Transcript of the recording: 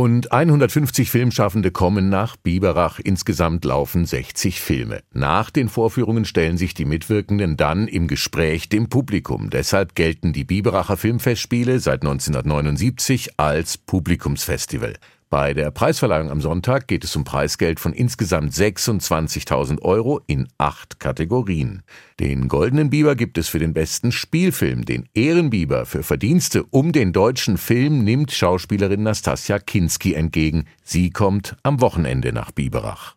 Rund 150 Filmschaffende kommen nach Biberach. Insgesamt laufen 60 Filme. Nach den Vorführungen stellen sich die Mitwirkenden dann im Gespräch dem Publikum. Deshalb gelten die Biberacher Filmfestspiele seit 1979 als Publikumsfestival. Bei der Preisverleihung am Sonntag geht es um Preisgeld von insgesamt 26.000 € in 8 Kategorien. Den Goldenen Biber gibt es für den besten Spielfilm. Den Ehrenbiber für Verdienste um den deutschen Film nimmt Schauspielerin Nastassja Kinski entgegen. Sie kommt am Wochenende nach Biberach.